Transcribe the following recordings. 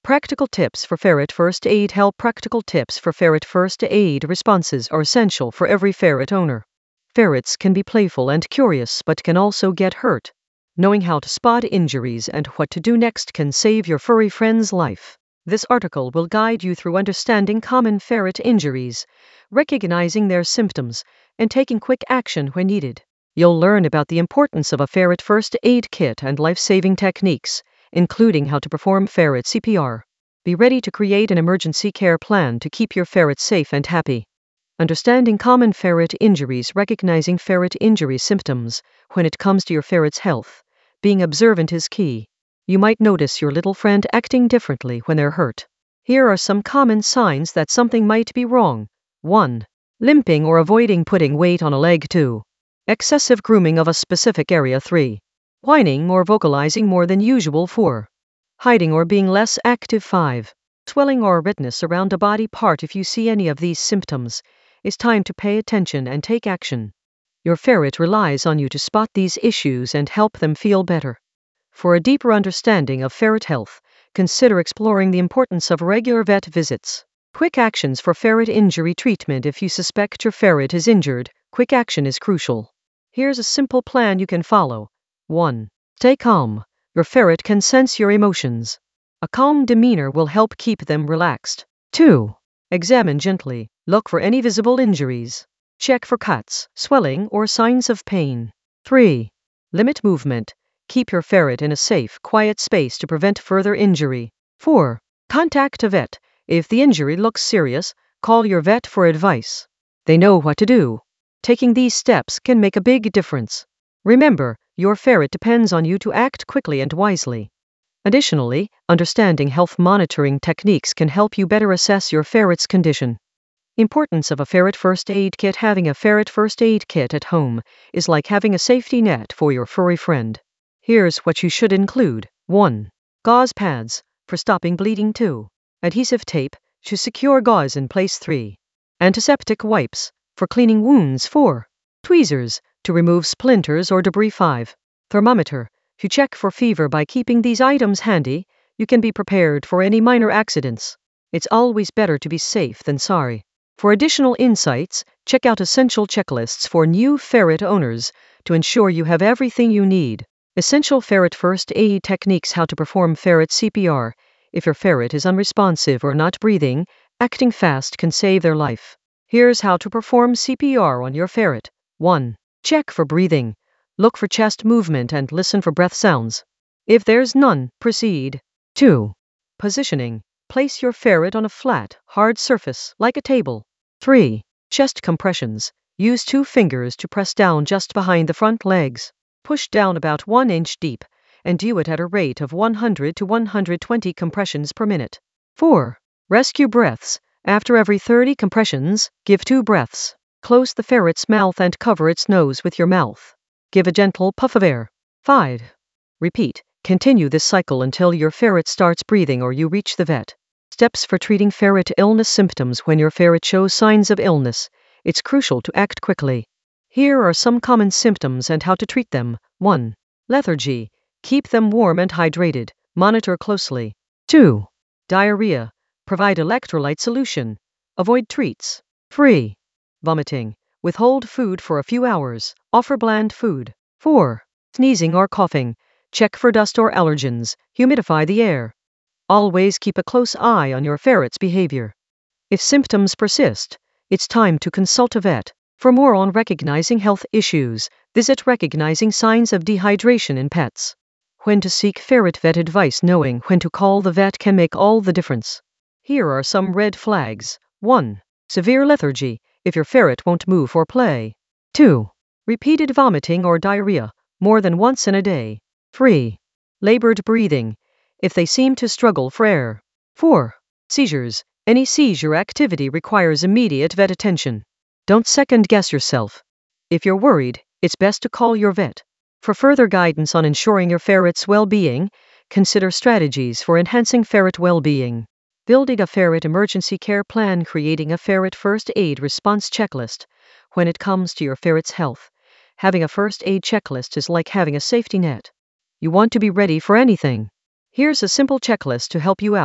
Practical tips for ferret first aid help. Practical tips for ferret first aid responses are essential for every ferret owner. Ferrets can be playful and curious but can also get hurt. Knowing how to spot injuries and what to do next can save your furry friend's life. This article will guide you through understanding common ferret injuries, recognizing their symptoms, and taking quick action when needed. You'll learn about the importance of a ferret first aid kit and life-saving techniques, including how to perform ferret CPR. Be ready to create an emergency care plan to keep your ferret safe and happy. Understanding common ferret injuries. Recognizing ferret injury symptoms. When it comes to your ferret's health, being observant is key. You might notice your little friend acting differently when they're hurt. Here are some common signs that something might be wrong. 1. Limping or avoiding putting weight on a leg. 2. Excessive grooming of a specific area. 3. Whining or vocalizing more than usual. 4. Hiding or being less active. 5. Swelling or redness around a body part. If you see any of these symptoms, it's time to pay attention and take action. Your ferret relies on you to spot these issues and help them feel better. For a deeper understanding of ferret health, consider exploring the importance of regular vet visits. Quick actions for ferret injury treatment. If you suspect your ferret is injured, quick action is crucial. Here's a simple plan you can follow. 1. Stay calm. Your ferret can sense your emotions. A calm demeanor will help keep them relaxed. 2. Examine gently. Look for any visible injuries. Check for cuts, swelling, or signs of pain. 3. Limit movement. Keep your ferret in a safe, quiet space to prevent further injury. 4. Contact a vet. If the injury looks serious, call your vet for advice. They know what to do. Taking these steps can make a big difference. Remember, your ferret depends on you to act quickly and wisely. Additionally, understanding health monitoring techniques can help you better assess your ferret's condition. Importance of a ferret first aid kit. Having a ferret first aid kit at home is like having a safety net for your furry friend. Here's what you should include. 1. Gauze pads, for stopping bleeding. 2. Adhesive tape, to secure gauze in place. 3. Antiseptic wipes, for cleaning wounds. 4. Tweezers, to remove splinters or debris. 5. Thermometer, to check for fever. By keeping these items handy, you can be prepared for any minor accidents. It's always better to be safe than sorry. For additional insights, check out essential checklists for new ferret owners to ensure you have everything you need. Essential ferret first aid techniques. How to perform ferret CPR. If your ferret is unresponsive or not breathing, acting fast can save their life. Here's how to perform CPR on your ferret. 1. Check for breathing. Look for chest movement and listen for breath sounds. If there's none, proceed. 2. Positioning. Place your ferret on a flat, hard surface, like a table. 3. Chest compressions. Use 2 fingers to press down just behind the front legs. Push down about 1 inch deep, and do it at a rate of 100 to 120 compressions per minute. 4. Rescue breaths. After every 30 compressions, give 2 breaths. Close the ferret's mouth and cover its nose with your mouth. Give a gentle puff of air. 5. Repeat. Continue this cycle until your ferret starts breathing or you reach the vet. Steps for treating ferret illness symptoms. When your ferret shows signs of illness, it's crucial to act quickly. Here are some common symptoms and how to treat them. 1. Lethargy. Keep them warm and hydrated. Monitor closely. 2. Diarrhea. Provide electrolyte solution. Avoid treats. 3. Vomiting. Withhold food for a few hours. Offer bland food. 4. Sneezing or coughing. Check for dust or allergens. Humidify the air. Always keep a close eye on your ferret's behavior. If symptoms persist, it's time to consult a vet. For more on recognizing health issues, visit Recognizing Signs of Dehydration in Pets. When to seek ferret vet advice. Knowing when to call the vet can make all the difference. Here are some red flags. 1. Severe lethargy. If your ferret won't move or play. 2. Repeated vomiting or diarrhea, more than once in a day. 3. Labored breathing. If they seem to struggle for air. 4. Seizures. Any seizure activity requires immediate vet attention. Don't second-guess yourself. If you're worried, it's best to call your vet. For further guidance on ensuring your ferret's well-being, consider strategies for enhancing ferret well-being. Building a ferret emergency care plan. Creating a ferret first aid response checklist. When it comes to your ferret's health, having a first aid checklist is like having a safety net. You want to be ready for anything. Here's a simple checklist to help you out.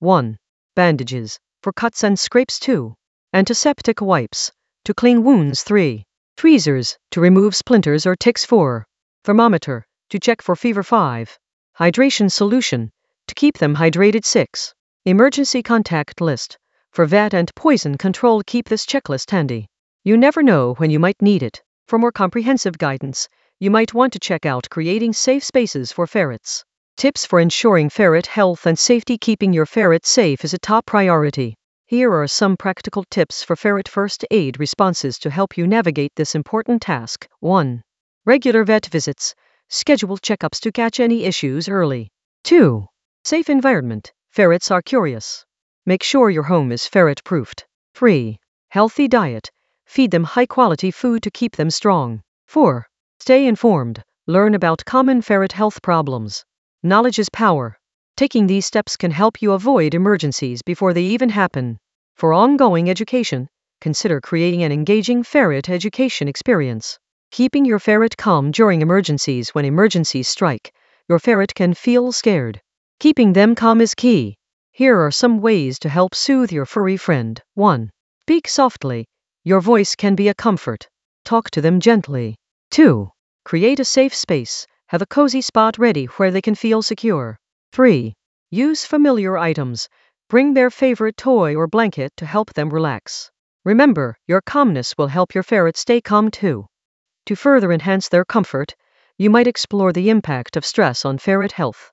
1. Bandages, for cuts and scrapes. 2. Antiseptic wipes, to clean wounds. 3. Tweezers, to remove splinters or ticks. 4. Thermometer, to check for fever. 5. Hydration solution, to keep them hydrated. 6. Emergency contact list, for vet and poison control. Keep this checklist handy. You never know when you might need it. For more comprehensive guidance, you might want to check out Creating Safe Spaces for Ferrets. Tips for ensuring ferret health and safety. Keeping your ferret safe is a top priority. Here are some practical tips for ferret first aid responses to help you navigate this important task. 1. Regular vet visits. Schedule checkups to catch any issues early. 2. Safe environment. Ferrets are curious. Make sure your home is ferret-proofed. 3. Healthy diet. Feed them high-quality food to keep them strong. 4. Stay informed. Learn about common ferret health problems. Knowledge is power. Taking these steps can help you avoid emergencies before they even happen. For ongoing education, consider creating an engaging ferret education experience. Keeping your ferret calm during emergencies. When emergencies strike, your ferret can feel scared. Keeping them calm is key. Here are some ways to help soothe your furry friend. 1. Speak softly. Your voice can be a comfort. Talk to them gently. 2. Create a safe space. Have a cozy spot ready where they can feel secure. 3. Use familiar items. Bring their favorite toy or blanket to help them relax. Remember, your calmness will help your ferret stay calm too. To further enhance their comfort, you might explore the impact of stress on ferret health.